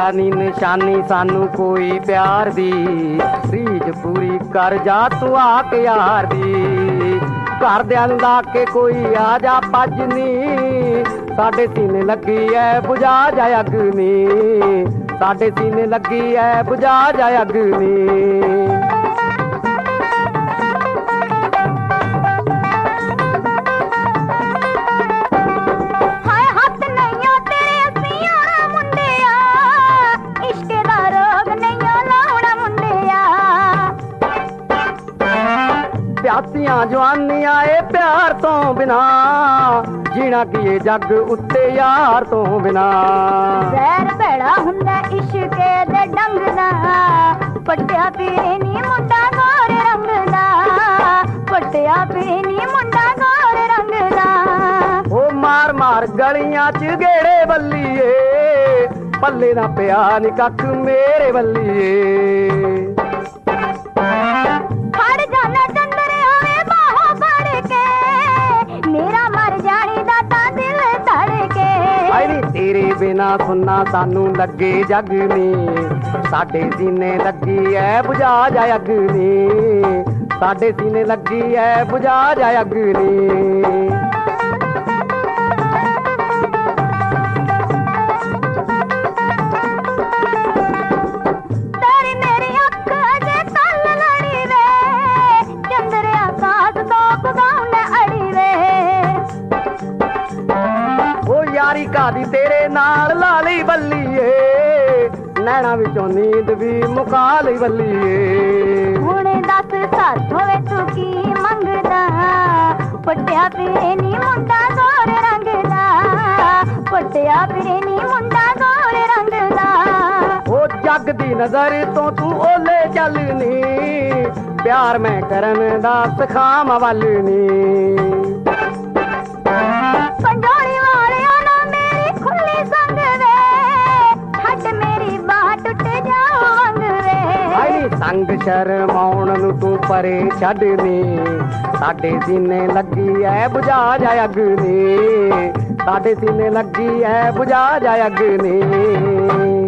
ਨੀ ਨਿਸ਼ਾਨੀ ਸਾਨੂੰ ਕੋਈ ਪਿਆਰ ਦੀ, ਰੀਝ ਪੂਰੀ ਕਰ ਜਾ ਤੂੰ ਆ ਕੇ ਯਾਰ ਦੀ। ਘਰਦਿਆਂ ਨੂੰ ਲਾ ਕੇ ਕੋਈ ਆ ਜਾ ਭੱਜ ਨੀ, ਸਾਡੇ ਸੀਨੇ ਲੱਗੀ ਐ ਬੁਝਾ ਜਾ ਅੱਗ ਨੀ, ਸਾਡੇ ਸੀਨੇ ਲੱਗੀ ਐ ਬੁਝਾ ਜਾ ਅੱਗ ਨੀ। ਪਿਆਸੀਆਂ ਜਵਾਨੀਆਂ ਏ ਪਿਆਰ ਤੋਂ ਬਿਨਾ, ਜੀਣਾ ਕੀ ਜੱਗ ਉੱਤੇ ਯਾਰ ਤੋਂ ਬਿਨਾ। ਜ਼ਹਿਰ ਭੈੜਾ ਹੁੰਦਾ ਇਸ਼ਕੇ ਦੇ ਡੰਗ ਦਾ, ਪੱਟਿਆ ਪੀਰੇ ਨੀ ਮੁੰਡਾ ਗੋਰੇ ਰੰਗ ਦਾ, ਪੱਟਿਆ ਪੀਰੇ ਨੀ ਮੁੰਡਾ ਗੋਰੇ ਰੰਗ ਦਾ। ਉਹ ਮਾਰ ਮਾਰ ਗਲੀਆਂ ਚ ਗੇੜੇ ਬੱਲੀਏ, ਪੱਲੇ ਨਾ ਪਿਆ ਨੀ ਕੱਖ ਮੇਰੇ ਬੱਲੀਏ। ਤੇਰੇ ਬਿਨਾ ਸੁਣਨਾ ਸਾਨੂੰ ਲੱਗੇ ਜਗ ਨੀ, ਸਾਡੇ ਸੀਨੇ ਲੱਗੀ ਐ ਬੁਝਾ ਜਾ ਅੱਗ ਨੀ, ਸਾਡੇ ਸੀਨੇ ਲੱਗੀ ਐ ਬੁਝਾ ਜਾ ਅੱਗ ਨੀ। ਯਾਰੀ ਕਾਦੀ ਤੇਰੇ ਨਾਲ ਲਾ ਲਈ ਬੱਲੀਏ, ਨੈਣਾ ਵਿੱਚੋਂ ਨੀਂਦ ਵੀ ਮੁਕਾ ਲਈ ਬੱਲੀਏ। ਹੁਣ ਦੱਸ ਸੱਚ ਹੋਵੇ ਤੂੰ ਕੀ ਮੰਗਦਾ, ਪੱਟਿਆ ਪੀਰੇ ਨੀ ਮੁੰਡਾ ਗੋਰੇ ਰੰਗ ਦਾ, ਪੱਟਿਆ ਪੀਰੇ ਨੀ ਮੁੰਡਾ ਗੋਰੇ ਰੰਗ ਦਾ। ਉਹ ਜੱਗ ਦੀ ਨਜ਼ਰ ਤੋਂ ਤੂੰ ਓਲੇ ਚੱਲ ਨੀ, ਪਿਆਰ ਮੈਂ ਕਰਨ ਦਾ ਸਿਖਾਵਾਂ ਵੱਲ ਨੀ। ਸੰਗ ਸ਼ਰਮਾਉਣ ਨੂੰ ਤੂੰ ਪਰੇ ਛੱਡ ਨੀ, ਸਾਡੇ ਸੀਨੇ ਲੱਗੀ ਐ ਬੁਝਾ ਜਾ ਅੱਗ ਨੀ, ਸਾਡੇ ਸੀਨੇ ਲੱਗੀ ਐ ਬੁਝਾ ਜਾ ਅੱਗ ਨੀ।